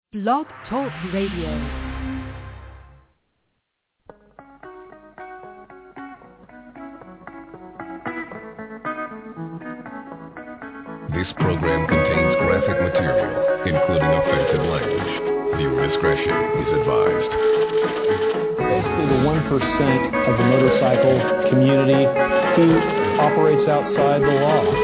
Blog Talk Radio. This program contains graphic material, including offensive language. Viewer discretion is advised. Basically the 1% of the motorcycle community who operates outside the law.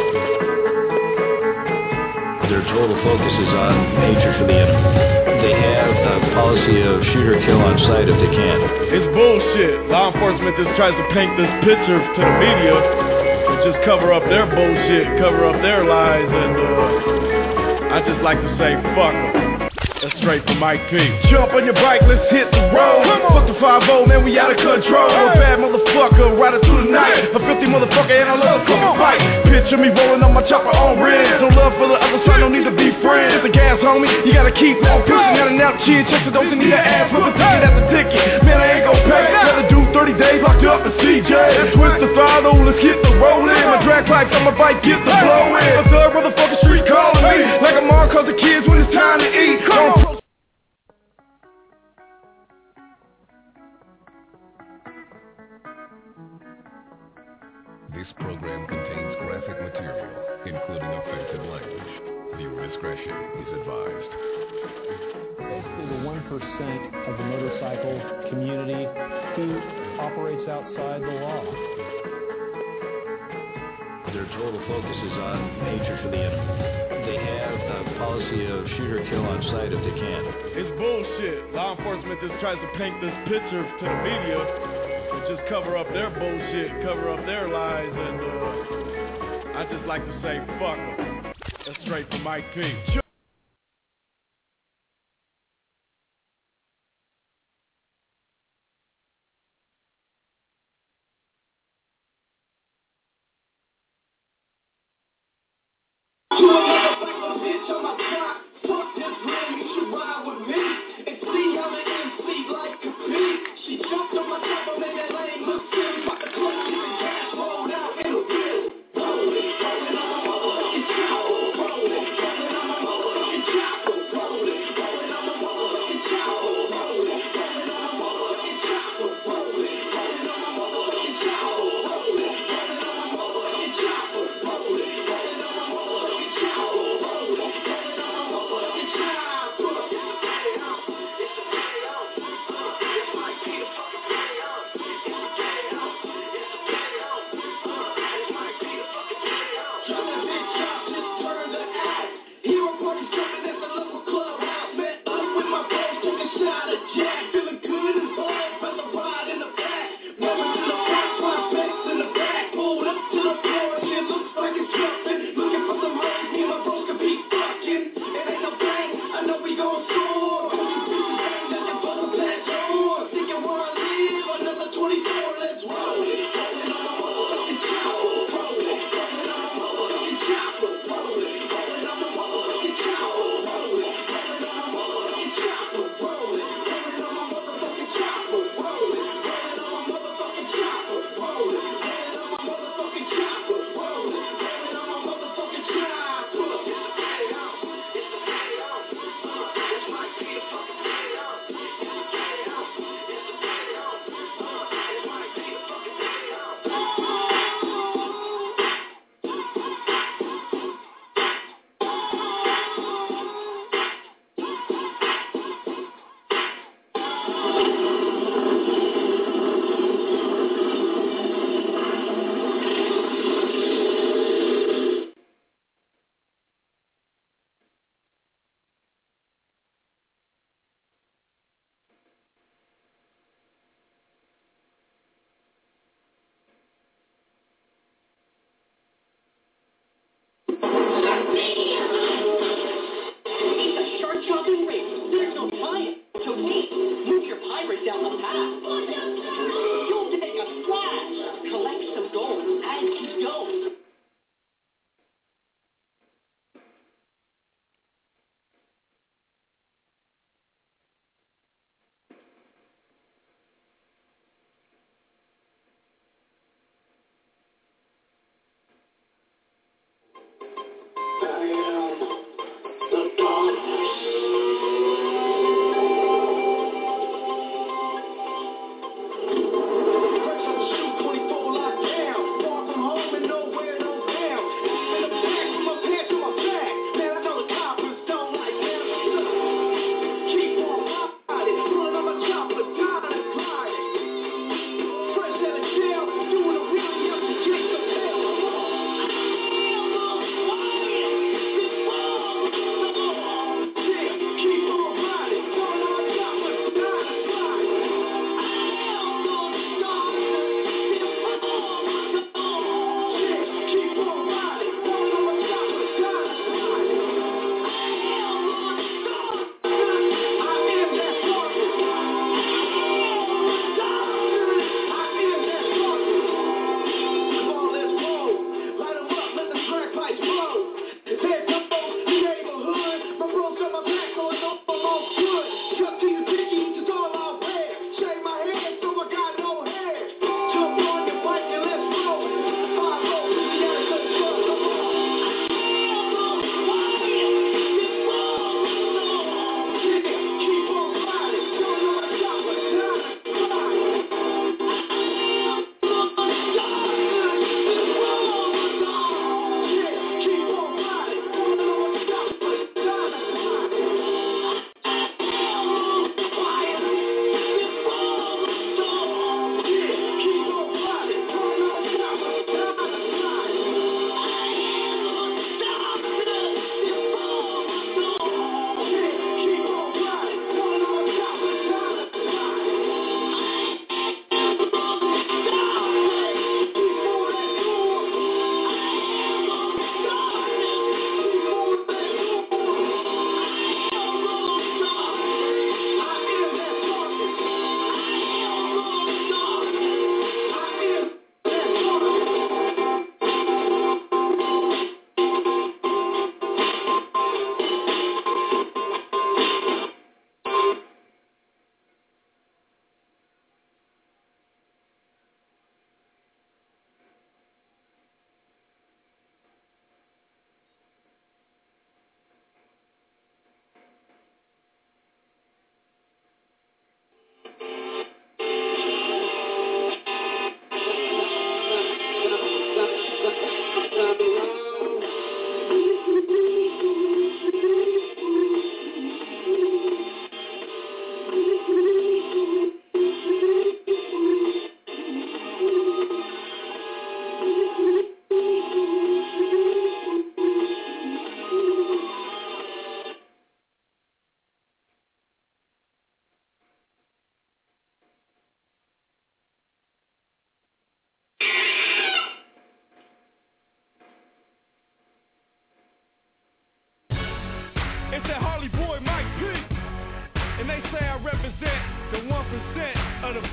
Their total focus is on hatred for the enemy. They have a policy of shoot or kill on sight if they can. It's bullshit. Law enforcement just tries to paint this picture to the media and just cover up their bullshit, cover up their lies, and I just like to say fuck them. That's straight from Mike P. Jump on your bike, let's hit the road. Fuck the 5-0, man, we out of control. A bad motherfucker, rider through the night. A filthy motherfucker, and I love a fucking fight. Picture me rolling on my chopper on rims. No love for the other side, no need to be friends. It's the gas, homie, you gotta keep on pushing. Out and out, chin checks, so don't you need an ass for a ticket at the ticket. Man, I ain't gon' pay. Gotta do 30 days locked up in CJ. Twist the throttle, let's get the rolling. My drag pipes on my bike, get the blowing. A third motherfucker street calling me like I'm on cause the kids when it's time to eat. This program contains graphic material, including offensive language. Viewer discretion is advised. Basically the 1% of the motorcycle community who operates outside the law. Their total focus is on hatred for the enemy. They have a policy of shoot or kill on sight if they can. It's bullshit. Law enforcement just tries to paint this picture to the media and just cover up their bullshit, cover up their lies, and I just like to say fuck them. That's straight from Mike P.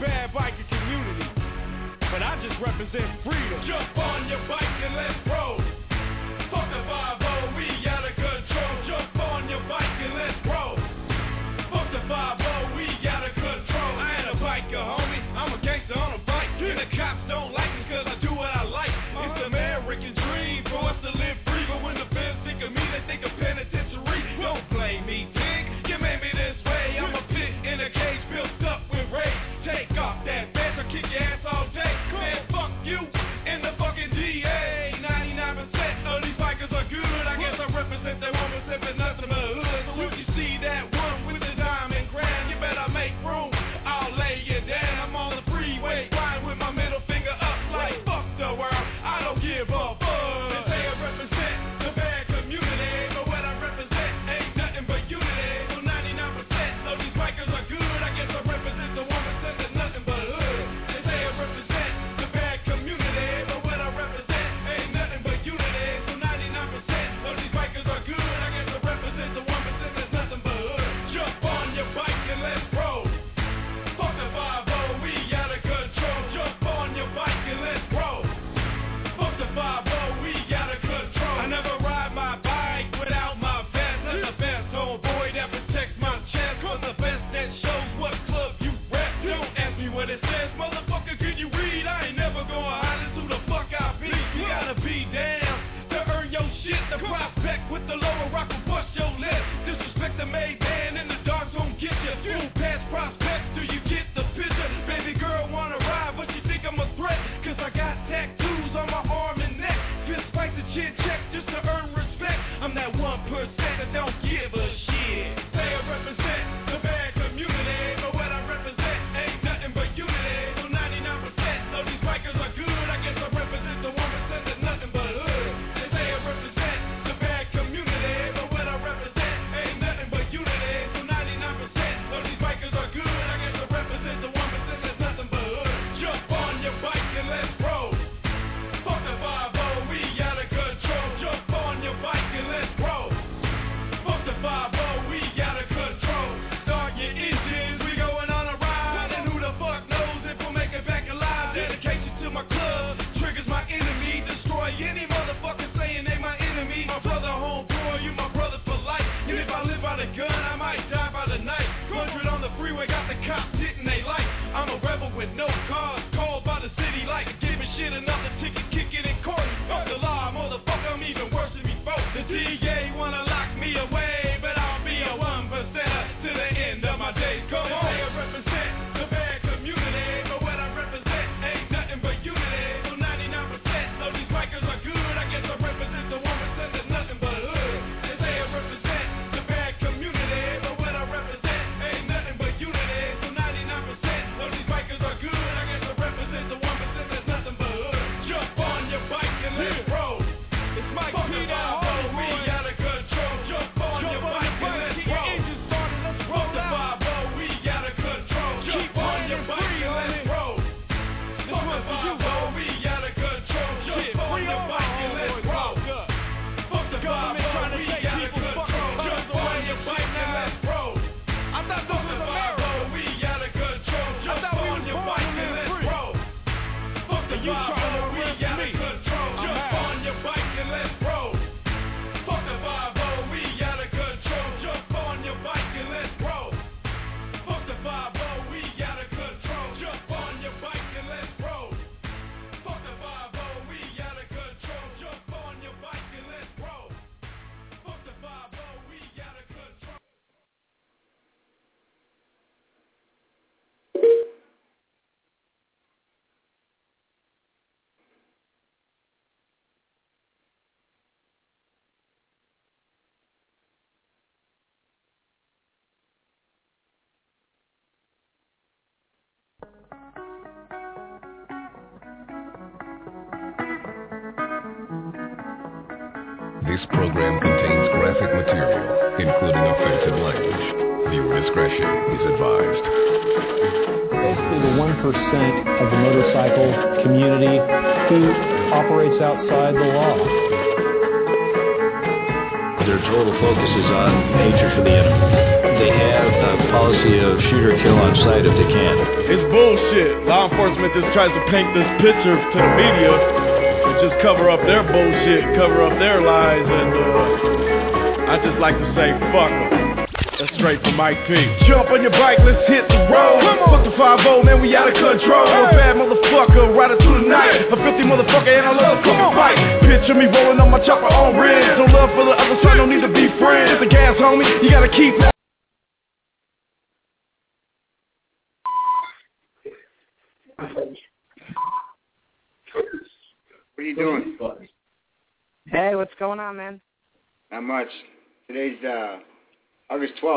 bad biker community, but I just represent freedom. Jump on your bike and let's roll. Fuck the 5-0, we out of control. Jump on your bike and let's roll. Fuck the 5-0, we out of control. I ain't a biker, homie, I'm a gangster on a bike. And the cops don't like me cause I do what I like. It's the American dream for us to live free. But when the feds think of me, they think of penitentiary. Don't blame me, King, you made me this way. I'm a pit in a cage built up with rage. Take off that badge, I'll kick your ass all day. Man, fuck you and the fucking DA. 99% of these bikers are good. I guess I represent that 1% but nothing but hood. So if you see that one with the diamond crown, you better make room, I'll lay you down. I'm on the freeway, riding with my middle finger up like fuck the world, I don't give a fuck. They say I represent the bad community, but what I represent ain't nothing but unity. So 99% of these bikers are good. I guess I represent the 1% that's nothing but hood. They say I represent the bad community, but what I represent ain't nothing but unity. So 99% of these bikers are good. I guess I represent the 1% that's nothing but hood. Jump on your bike and let's roll. Fuck the 5-0, we out of control. Jump on your bike and let's roll. Fuck the 5-0, we out of control. I never ride my bike without my vest. Not the best homeboy that protects my chest, but the best that shows what club you rep. Don't ask me what it says, motherfucker, can you read? I ain't never gonna hide it, who the fuck I be. You gotta be down to earn your shit. The prospect with the lower rock will bust your lip. Disrespect the made man in the dark's gon' get you. Move past prospect till you get the picture. Baby girl wanna ride, but you think I'm a threat, cause I got tattoos on my arm and neck. Fist fight the chin check just to earn respect. I'm that 1% that don't give a shit. Say I represent the bad community, but what I represent ain't nothing but unity. So 99% of these bikers are good. I guess I represent the 1% that's nothing but hood. They say I represent the bad community, but what I represent ain't nothing but unity. So 99% of these bikers are good. I guess I represent the 1% that's nothing but hood. Jump on your bike and let's roll. Fuck the 5-0, we out of control. Jump on your bike and let's roll. Fuck the 5-0, we out of control. Start your engines, we going on a ride. And who the fuck knows if we'll make it back alive. Dedication to my club, triggers my enemy. Destroy any motherfucker saying they my enemy. My brother homeboy, you my brother for life. And if I live by the gun, I might die by the night. 100 on the freeway, got the cops hitting they light. I'm a rebel with no cause, called by the city like giving shit another ticket, kicking in court. Fuck the law, motherfucker, I'm even worse than before. The DA wanna lock me away, but I'll be a 1%er to the end of my days. Come on. They say I represent the bad community, but what I represent ain't nothing but unity. So 99% of these bikers are good. I guess I represent the 1% that's nothing but hood. They say I represent the bad community, but what I represent ain't nothing but unity. So 99% of these bikers are good. I guess I represent the 1% that's nothing but hood. Jump on your bike and let's roll. It's Mike P. We out of control. Jump on your bike and let's roll. Fuck the 5-0, we out of control. Jump on your bike and let's roll. Fuck the 5-0, we out of control. Jump on your bike and let's roll. Fuck the 5-0, we out of control. Jump on your bike and let's roll. I thought this was America. We out of control. Jump on your bike and let's roll. Fuck the 5-0, we out of control. Jump on your bike and let's roll. Fuck the 5-0, we out of control. Jump on your bike and let's roll. Fuck the 5-0, we out of control. Jump on your bike and let's roll. Fuck the 5-0, we out of control. Jump on your bike and let's roll. Fuck the 5-0, we out of control. This program contains graphic material, including offensive language. Viewer discretion is advised. Basically, the 1% of the motorcycle community who operates outside the law. Their total focus is on hatred for the enemy. They have a policy of shoot or kill on sight if they can. It's bullshit. Law enforcement just tries to paint this picture to the media and just cover up their bullshit, cover up their lies, and I just like to say fuck them. That's straight from Mike P. Jump on your bike, let's hit the road. Fuck the 5-0, man, we out of control. A bad motherfucker, rider through the night. A filthy motherfucker, and I love a fucking fight. Picture me rolling on my chopper on red. No love for the other side, no need to be friends. The gas, homie, you gotta keep. What are you doing? Hey, what's going on, man? Not much. Today's August 12th.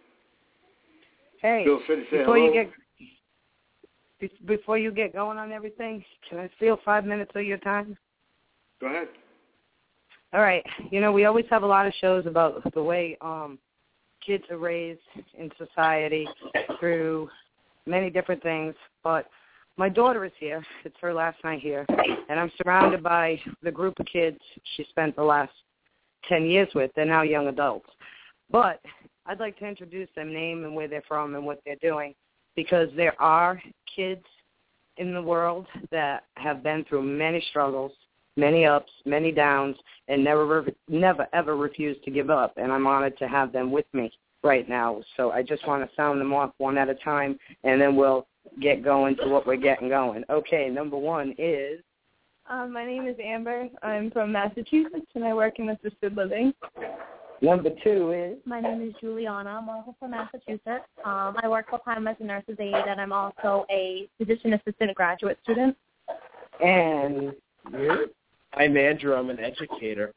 Hey, Bill said to say before hello. you get going on everything, can I steal 5 minutes of your time? Go ahead. All right. You know, we always have a lot of shows about the way kids are raised in society through many different things, but my daughter is here. It's her last night here, and I'm surrounded by the group of kids she spent the last 10 years with. They're now young adults. But I'd like to introduce them, name and where they're from and what they're doing, because there are kids in the world that have been through many struggles, many ups, many downs, and never ever refused to give up. And I'm honored to have them with me right now. So I just want to sound them off one at a time, and then we'll get going to what we're getting going. Okay, number one is? My name is Amber. I'm from Massachusetts, and I work in assisted living. Number two is? My name is Juliana. I'm also from Massachusetts. I work full-time as a nurse's aide, and I'm also a physician assistant graduate student. And you? I'm Andrew. I'm an educator.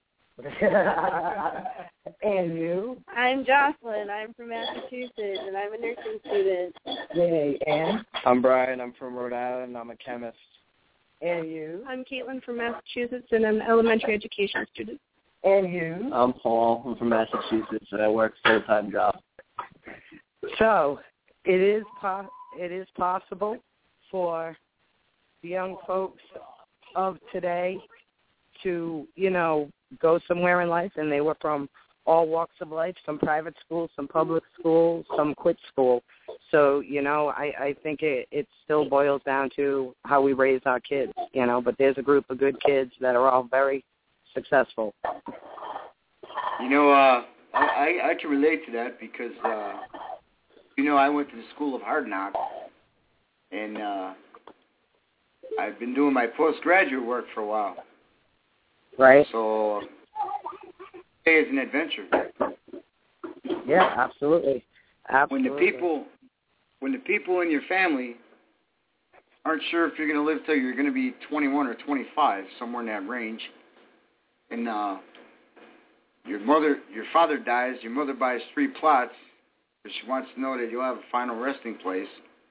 And you? I'm Jocelyn. I'm from Massachusetts, and I'm a nursing student. Yay. And? I'm Brian. I'm from Rhode Island. I'm a chemist. And you? I'm Caitlin from Massachusetts, and I'm an elementary education student. And you? I'm Paul. I'm from Massachusetts, and I work full-time job. So, it is possible for the young folks of today to, you know, go somewhere in life, and they were from all walks of life, some private schools, some public schools, some quit school. So, you know, I think it still boils down to how we raise our kids, you know, but there's a group of good kids that are all very successful. You know, I can relate to that because, you know, I went to the School of Hard Knocks, and I've been doing my postgraduate work for a while. Right. So, it's an adventure. Yeah, absolutely. Absolutely. When the people in your family aren't sure if you're going to live till you're going to be 21 or 25, somewhere in that range, and your father dies, your mother buys 3 plots, because she wants to know that you'll have a final resting place.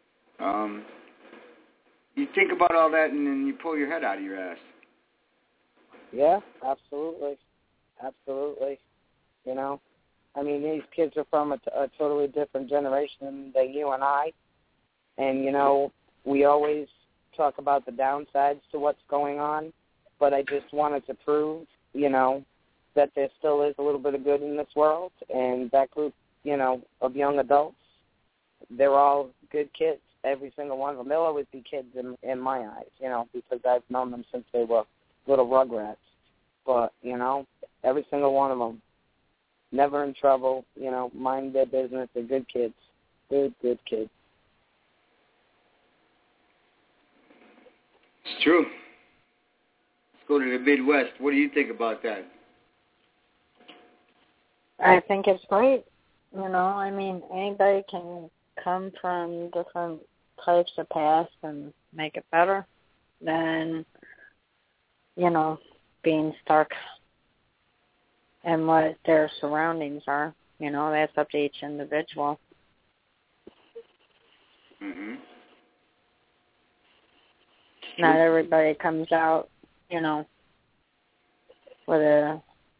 You think about all that, and then you pull your head out of your ass. Yeah, absolutely. Absolutely. You know, I mean, these kids are from a totally different generation than you and I. And, you know, we always talk about the downsides to what's going on, but I just wanted to prove, you know, that there still is a little bit of good in this world. And that group, you know, of young adults, they're all good kids, every single one of them. They'll always be kids in my eyes, you know, because I've known them since they were little rugrats. But, you know, every single one of them, never in trouble, you know, mind their business. They're good kids. Good kids. It's true. Let's go to the Midwest. What do you think about that? I think it's great. You know, I mean, anybody can come from different types of past and make it better than, you know, being stuck in what their surroundings are. You know, that's up to each individual. Mm-hmm. Not everybody comes out, you know, with a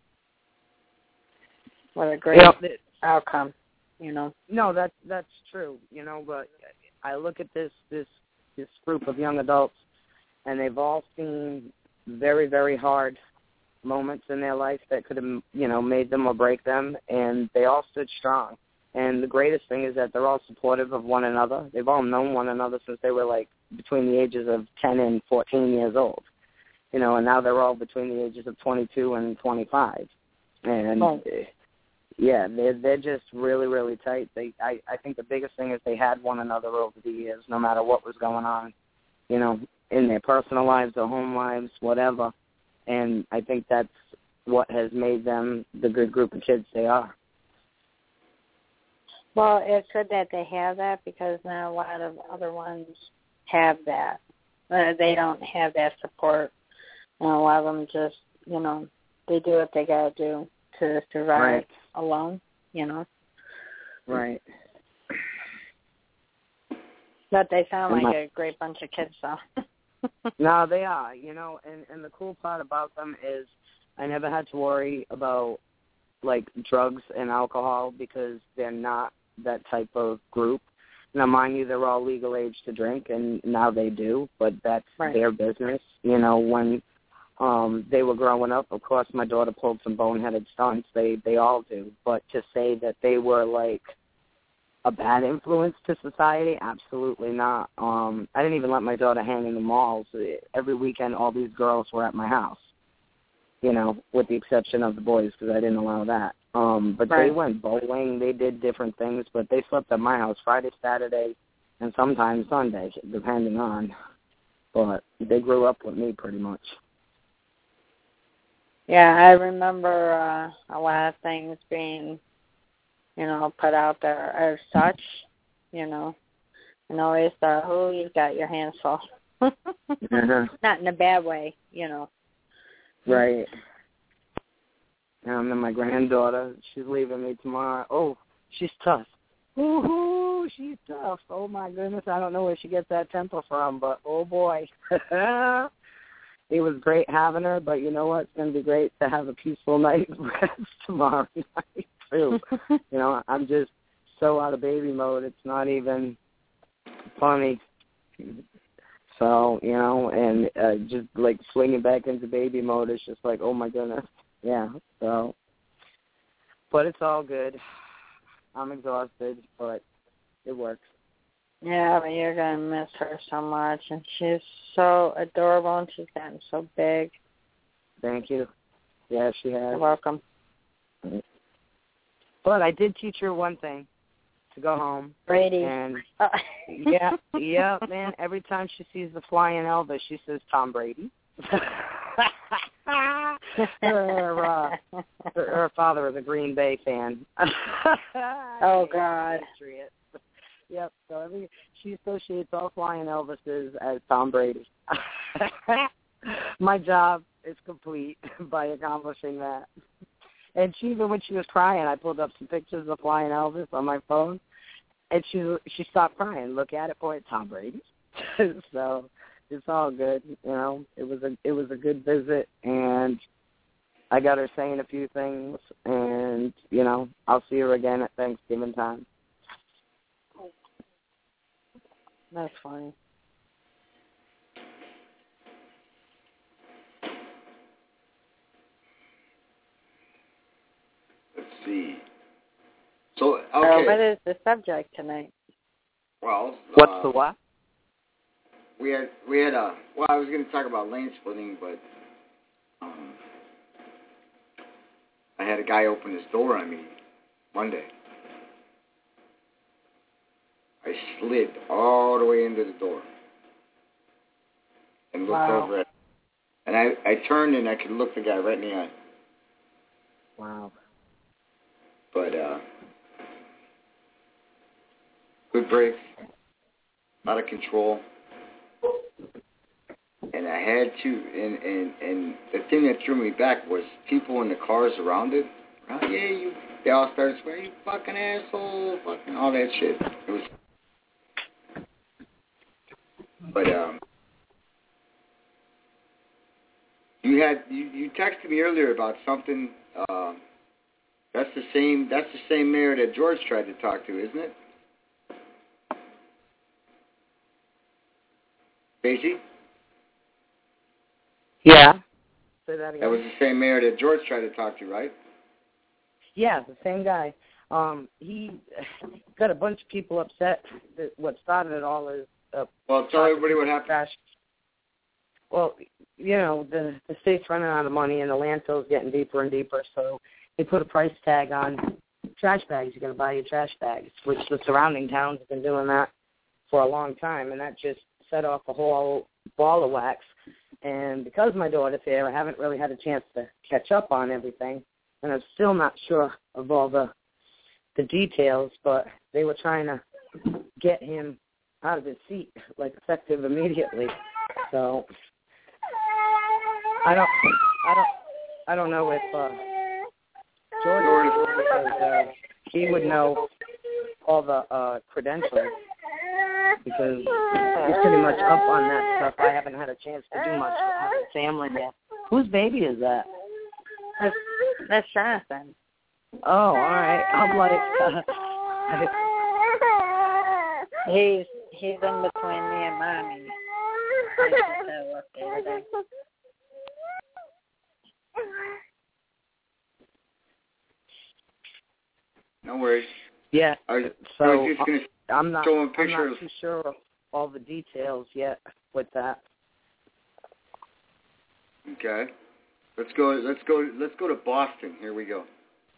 great outcome, you know. No, that's true, you know, but I look at this group of young adults, and they've all seen very, very hard moments in their life that could have, you know, made them or break them, and they all stood strong. And the greatest thing is that they're all supportive of one another. They've all known one another since they were, like, between the ages of 10 and 14 years old. You know, and now they're all between the ages of 22 and 25. And, yeah, they're just really, really tight. I think the biggest thing is they had one another over the years, no matter what was going on, you know, in their personal lives, their home lives, whatever. And I think that's what has made them the good group of kids they are. Well, it's good that they have that because now a lot of other ones have that. They don't have that support. And a lot of them just, you know, they do what they got to do to survive alone, you know. Right. But they sound like a great bunch of kids, though. No, they are, you know, and the cool part about them is I never had to worry about, like, drugs and alcohol because they're not that type of group. Now, mind you, they're all legal age to drink, and now they do, but that's their business. You know, when they were growing up, of course, my daughter pulled some boneheaded stunts. They all do. But to say that they were, like, a bad influence to society, absolutely not. I didn't even let my daughter hang in the malls. Every weekend, all these girls were at my house, you know, with the exception of the boys because I didn't allow that. But they went bowling. They did different things, but they slept at my house Friday, Saturday, and sometimes Sunday, depending on. But they grew up with me pretty much. Yeah, I remember a lot of things being, you know, put out there as such, you know, and always thought, oh, you've got your hands full. Not in a bad way, you know. Right. And then my granddaughter, she's leaving me tomorrow. Oh, she's tough. Woo-hoo, she's tough. Oh, my goodness. I don't know where she gets that temper from, but oh, boy. It was great having her, but you know what? It's going to be great to have a peaceful night's rest tomorrow night, too. You know, I'm just so out of baby mode. It's not even funny. So, you know, and just, like, swinging back into baby mode is just like, oh, my goodness. Yeah, so. But it's all good. I'm exhausted, but it works. Yeah, but you're going to miss her so much, and she's so adorable, and she's gotten so big. Thank you. Yeah, she has. You're welcome. But I did teach her one thing, to go home. Brady. And, yeah, man, every time she sees the flying Elvis, she says Tom Brady. Her father is a Green Bay fan. Oh, God. Yep, so she associates all flying Elvises as Tom Brady. My job is complete by accomplishing that. And even when she was crying, I pulled up some pictures of flying Elvis on my phone, and she stopped crying. Look at it, boy, Tom Brady. So it's all good, you know. It was a good visit, and I got her saying a few things, and, you know, I'll see her again at Thanksgiving time. That's funny. Let's see. So, okay. What is the subject tonight? Well, what's the what? We had well, I was going to talk about lane splitting, but I had a guy open his door on me Monday. I slid all the way into the door and looked over at it. And I turned and I could look the guy right in the eye. Wow. But good brakes, out of control. And I had to, and the thing that threw me back was people in the cars around it. They all started swearing, you fucking asshole, fucking all that shit. It was. But you texted me earlier about something. That's the same mayor that George tried to talk to, isn't it? Casey? Yeah. Say that again. That was the same mayor that George tried to talk to, right? Yeah, the same guy. he got a bunch of people upset. What started it all is well, tell everybody what happened. Trash. Well, you know, the state's running out of money and the landfill's getting deeper and deeper, so they put a price tag on trash bags. You're going to buy your trash bags, which the surrounding towns have been doing that for a long time, and that just set off a whole ball of wax. And because my daughter's here, I haven't really had a chance to catch up on everything, and I'm still not sure of all the details, but they were trying to get him out of his seat, like, effective immediately. So I don't know if George, because he would know all the credentials, because he's pretty much up on that stuff. I haven't had a chance to do much with my family yet. Whose baby is that? That's Jonathan. Oh, all right. I'm like, he's in between me and Mommy. No worries. Yeah. So I'm not showing pictures. I'm not too sure of all the details yet with that. Okay. Let's go to Boston. Here we go.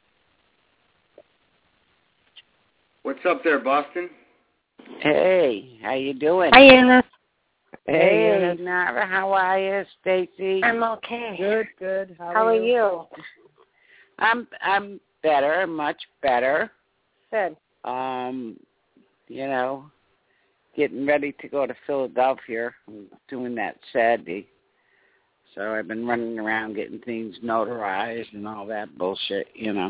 What's up there, Boston? Hey, how you doing? Hi, Eunice. Hey, Nara, how are you, Stacy? I'm okay. Good. How are you? I'm better, much better. Good. You know, getting ready to go to Philadelphia. I'm doing that Saturday. So I've been running around getting things notarized and all that bullshit, you know.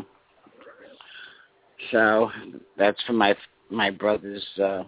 So that's for my brother's,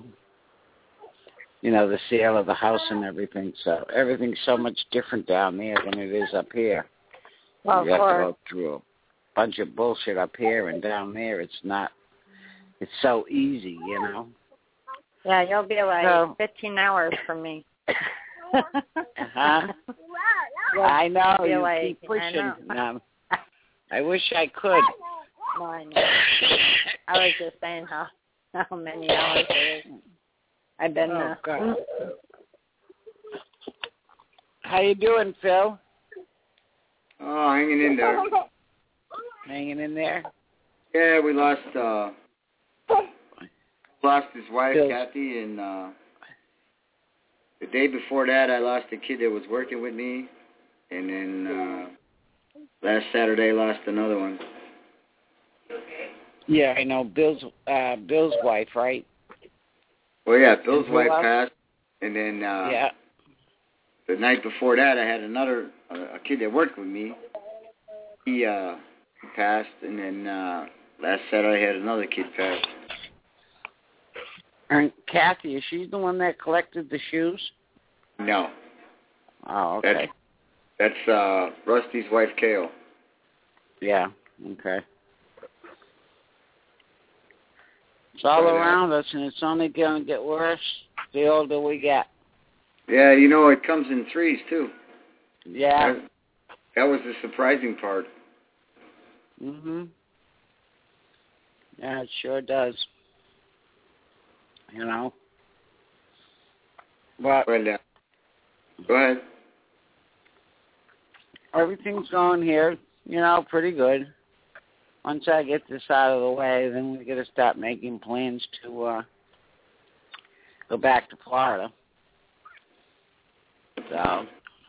you know, the sale of the house and everything. So everything's so much different down there than it is up here. Well, you have to go through a bunch of bullshit up here, and down there it's not. It's so easy, you know. Yeah, you'll be like 15 hours from me. Uh-huh. I know, you keep pushing. I wish I could. No, I know. I was just saying how many hours it is. I've been God. How you doing, Phil? Oh, hanging in there. Hanging in there? Yeah, we lost his wife, Kathy, and the day before that, I lost a kid that was working with me, and then last Saturday, lost another one. Yeah, I know. Bill's wife, right? Well, yeah, Bill's wife passed, and then the night before that, I had another a kid that worked with me. He passed, and then last Saturday, I had another kid pass. And Kathy, is she the one that collected the shoes? No. Oh, okay. That's Rusty's wife, Kale. Yeah, okay. It's all around us, and it's only going to get worse the older we get. Yeah, you know, it comes in threes, too. Yeah. That was the surprising part. Mhm. Yeah, it sure does. You know. But well, go ahead. Everything's going here, you know, pretty good. Once I get this out of the way, then we're going to start making plans to go back to Florida. So,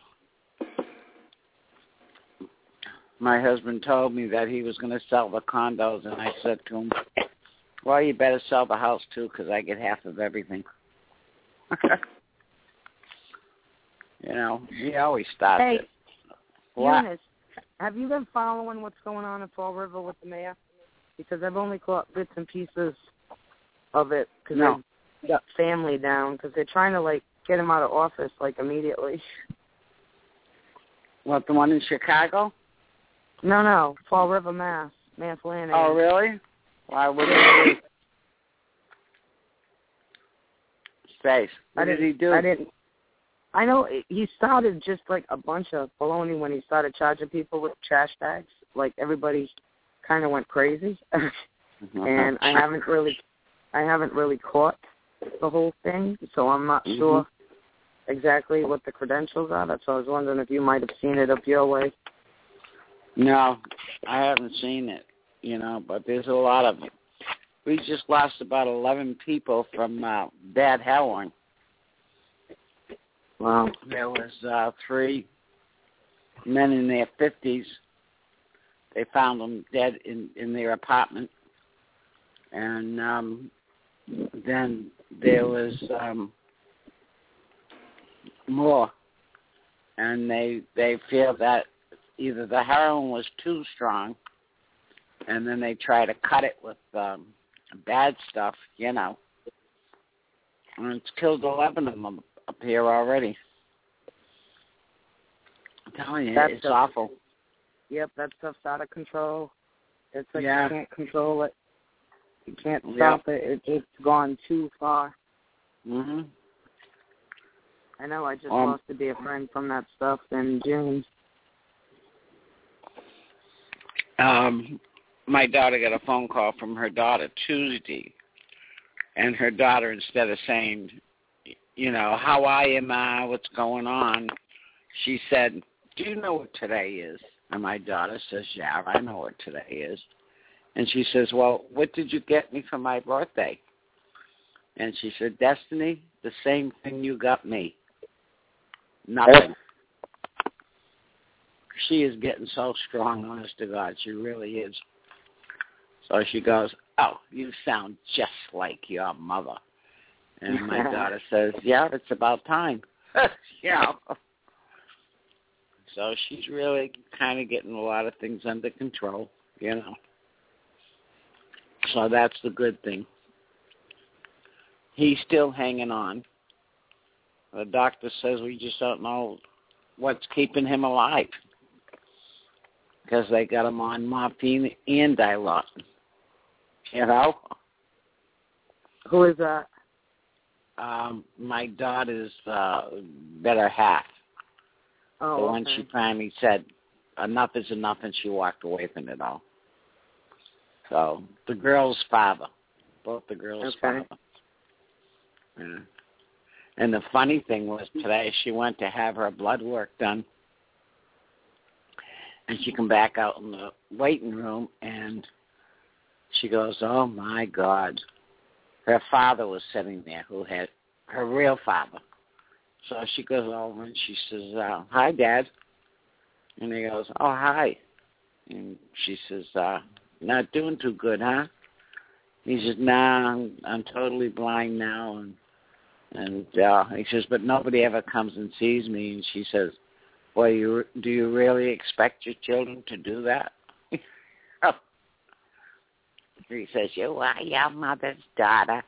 my husband told me that he was going to sell the condos, and I said to him, well, you better sell the house, too, because I get half of everything. You know, he always starts it. Eunice, have you been following what's going on in Fall River with the mayor? Because I've only caught bits and pieces of it because I've got family down because they're trying to, like, get him out of office, like, immediately. What, the one in Chicago? No, Fall River, Mass Landing. Oh, really? Why would he do? Stace, what did he do? I know he started just like a bunch of baloney when he started charging people with trash bags. Like everybody kind of went crazy. and I haven't really caught the whole thing, so I'm not sure exactly what the credentials are. That's why I was wondering if you might have seen it up your way. No, I haven't seen it, but there's a lot of it. We just lost about 11 people from bad heroin. Wow. There was 3 men in their 50s. They found them dead in their apartment. And then there was more. And they feel that either the heroin was too strong, and then they try to cut it with bad stuff, And it's killed 11 of them up here already. I'm telling you, it's awful. Yep, that stuff's out of control. It's like Yeah. you can't control it. You can't stop it. It's gone too far. Mhm. I know. I just lost a dear friend from that stuff in June. My daughter got a phone call from her daughter Tuesday, and her daughter, instead of saying, how are you, Ma, what's going on, she said, do you know what today is? And my daughter says, yeah, I know what today is. And she says, well, what did you get me for my birthday? And she said, Destiny, the same thing you got me. Nothing. She is getting so strong, honest to God. She really is. So she goes, oh, you sound just like your mother. And my daughter says, yeah, it's about time. So she's really kind of getting a lot of things under control, So that's the good thing. He's still hanging on. The doctor says we just don't know what's keeping him alive, because they got him on morphine and Dilaudid. Who is that? My daughter's better half. Oh, the one she finally said, enough is enough, and she walked away from it all. So the girl's father, both the girls' father. Yeah. And the funny thing was today she went to have her blood work done, and she come back out in the waiting room, and she goes, oh, my God. Her father was sitting there, who had her real father. So she goes over and she says, hi, Dad. And he goes, oh, hi. And she says, not doing too good, huh? He says, nah, I'm totally blind now. And he says, but nobody ever comes and sees me. And she says, well, do you really expect your children to do that? He says, you are your mother's daughter.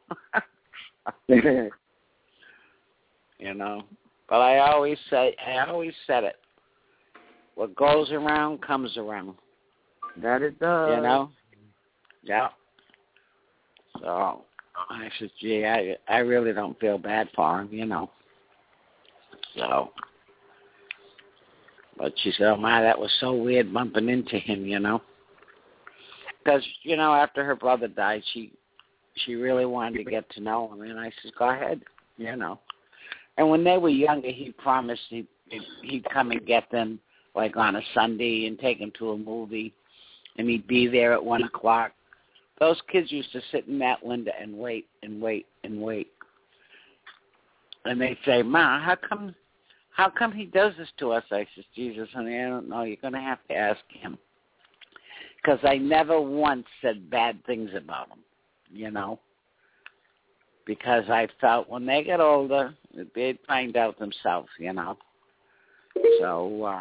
But I always said it. What goes around comes around. That it does. Yeah. So I said, gee, I really don't feel bad for him, So, but she said, oh, my, that was so weird bumping into him, Because, after her brother died, she really wanted to get to know him. And I said, go ahead, And when they were younger, he promised he'd come and get them, like on a Sunday, and take them to a movie. And he'd be there at 1 o'clock. Those kids used to sit in that window and wait and wait and wait. And they'd say, Ma, how come he does this to us? I said, Jesus, honey, I don't know. You're going to have to ask him. Because I never once said bad things about him, Because I felt when they get older, they'd find out themselves, So,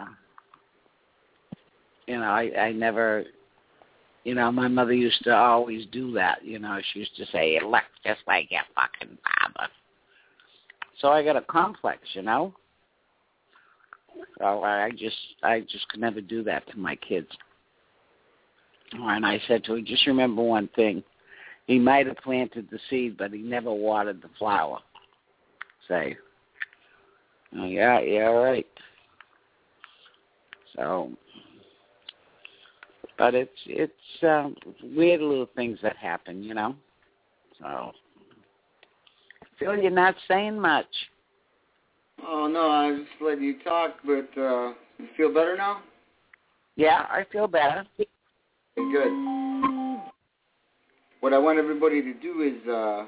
I never, my mother used to always do that, She used to say, you look just like your fucking father. So I got a complex, So I just could never do that to my kids. And I said to her, just remember one thing. He might have planted the seed, but he never watered the flower. Say, oh, yeah, right. So, But it's weird little things that happen, you know. So I feel you're not saying much. Oh, no, I was just letting you talk, but you feel better now? Yeah, I feel better. Good. What I want everybody to do is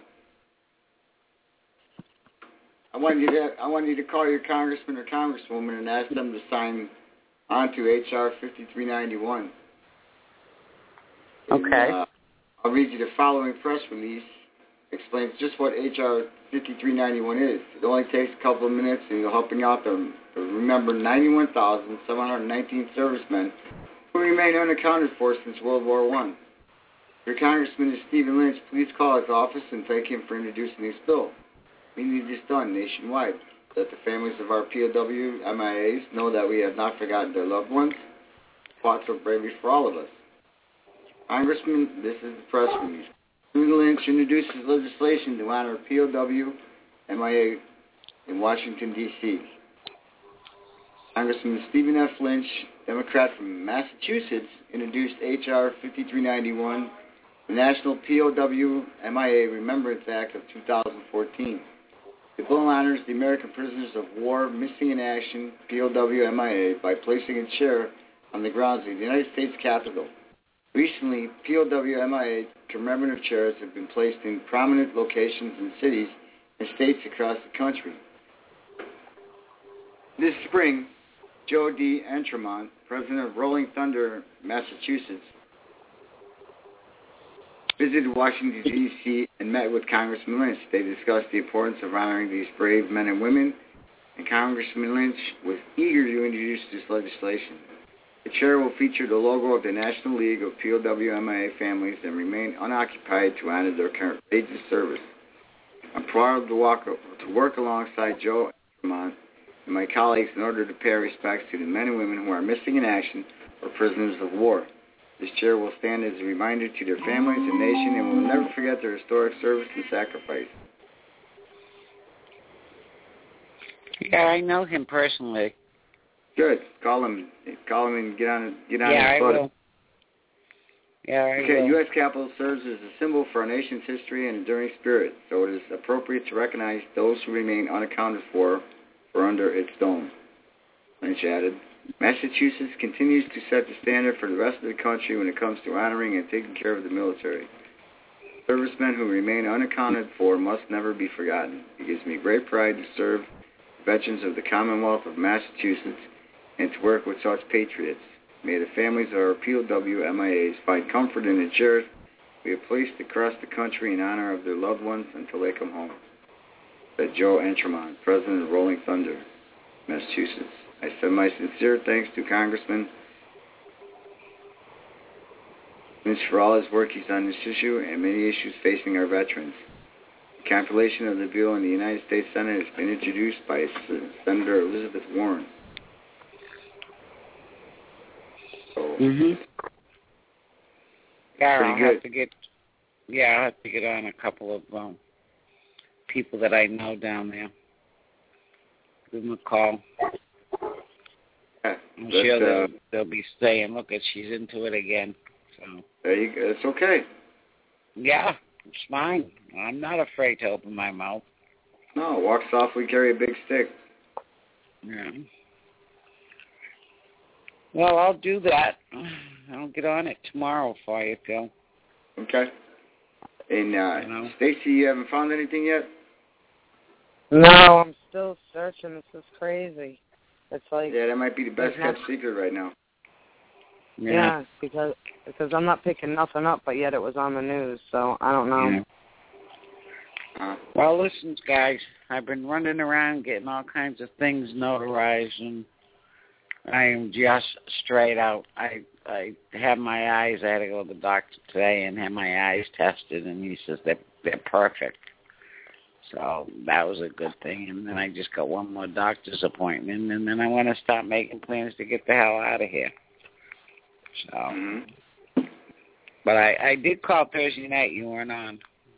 I want you to call your congressman or congresswoman and ask them to sign on to H.R. 5391. Okay. And, I'll read you the following press release. Explains just what H.R. 5391 is. It only takes a couple of minutes, and you'll help out to remember 91,719 servicemen who remain unaccounted for since World War I. Your congressman is Stephen Lynch. Please call his office and thank him for introducing this bill. We need this done nationwide. Let the families of our POW MIAs know that we have not forgotten their loved ones, fought so bravely for all of us. Congressman, this is the press release. Stephen Lynch introduces legislation to honor POW MIA in Washington, D.C. Congressman Stephen F. Lynch, Democrat from Massachusetts, introduced H.R. 5391, the National POW MIA Remembrance Act of 2014. The bill honors the American Prisoners of War Missing in Action, POW MIA, by placing a chair on the grounds of the United States Capitol. Recently, POW MIA commemorative chairs have been placed in prominent locations in cities and states across the country. This spring, Joe D. Entremont, president of Rolling Thunder, Massachusetts, visited Washington, D.C. and met with Congressman Lynch. They discussed the importance of honoring these brave men and women, and Congressman Lynch was eager to introduce this legislation. The chair will feature the logo of the National League of POW MIA families and remain unoccupied to honor their courageous service. I'm proud to work alongside Joe Entremont and my colleagues in order to pay respects to the men and women who are missing in action or prisoners of war. This chair will stand as a reminder to their families and nation and will never forget their historic service and sacrifice. Yeah, I know him personally. Good. Call him and get on his butt. I will. Yeah, I will. will. U.S. Capitol serves as a symbol for our nation's history and enduring spirit, so it is appropriate to recognize those who remain unaccounted for under its dome. Lynch added, Massachusetts continues to set the standard for the rest of the country when it comes to honoring and taking care of the military. Servicemen who remain unaccounted for must never be forgotten. It gives me great pride to serve veterans of the Commonwealth of Massachusetts and to work with such patriots. May the families of our POW MIAs find comfort in the chairs we have placed across the country in honor of their loved ones until they come home. Said Joe Entremont, president of Rolling Thunder, Massachusetts. I send my sincere thanks to Congressman Lynch for all his work he's on this issue and many issues facing our veterans. The compilation of the bill in the United States Senate has been introduced by Senator Elizabeth Warren. So, yeah, I'll have to get on a couple of people that I know down there. Give them a call. Yeah, I'm sure they'll be saying, look, she's into it again. So there you go. It's okay. Yeah, it's fine. I'm not afraid to open my mouth. No, walk softly, carry a big stick. Yeah. Well, I'll do that. I'll get on it tomorrow for you, Phil. Okay. And Stacy, you haven't found anything yet? No, I'm still searching. This is crazy. It's like that might be the best kept secret right now. Yeah, because I'm not picking nothing up, but yet it was on the news, so I don't know. Yeah. Well, listen, guys, I've been running around getting all kinds of things notarized, and I am just straight out. I have my eyes. I had to go to the doctor today and have my eyes tested, and he says they're perfect. So that was a good thing. And then I just got one more doctor's appointment, and then I want to start making plans to get the hell out of here. So, but I did call Thursday night. You weren't on.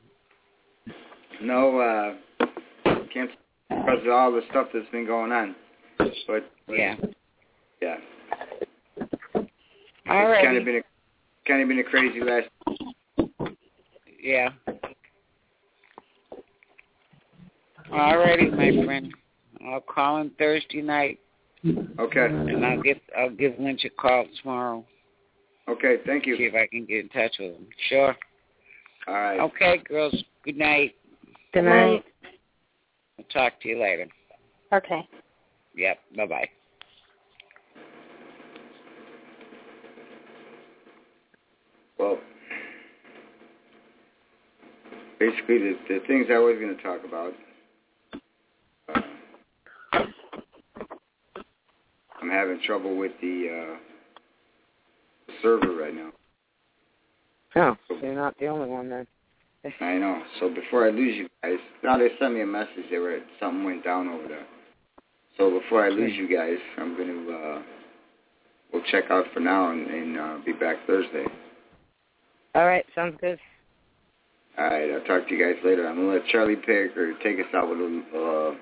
No, can't because of all the stuff that's been going on. But yeah. All right. Kind of been kind of been a crazy last. Yeah. Alrighty, my friend. I'll call him Thursday night. Okay. And I'll give Lynch a call tomorrow. Okay, thank you. See if I can get in touch with him. Sure. All right. Okay, girls. Good night. Good night. I'll talk to you later. Okay. Yep. Bye-bye. Well, basically the things I was going to talk about, I'm having trouble with the server right now. Oh, so you're not the only one then. I know. So before I lose you guys, now they sent me a message that something went down over there. So before I lose you guys, I'm going to we'll check out for now and be back Thursday. All right, sounds good. All right, I'll talk to you guys later. I'm going to let Charlie pick or take us out with a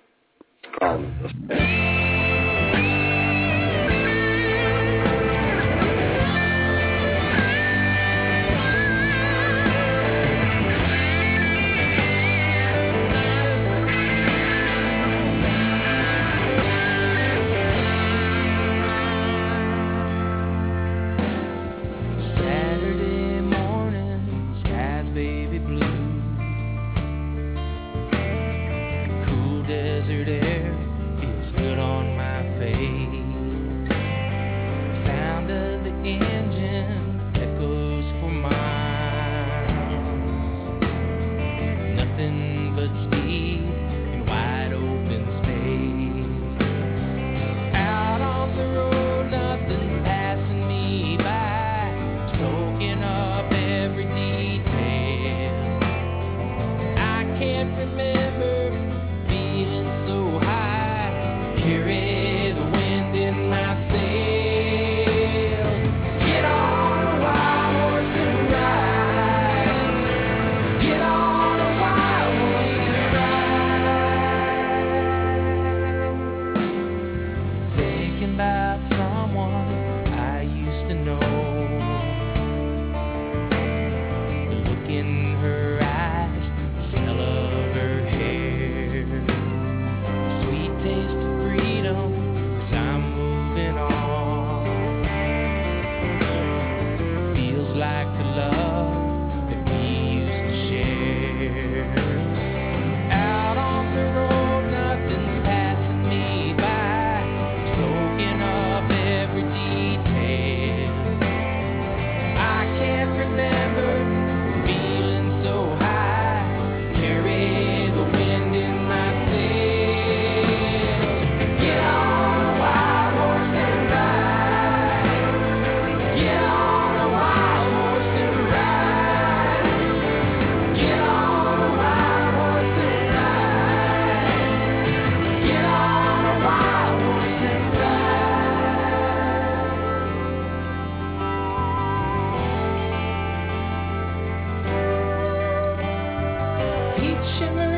call. Shimmer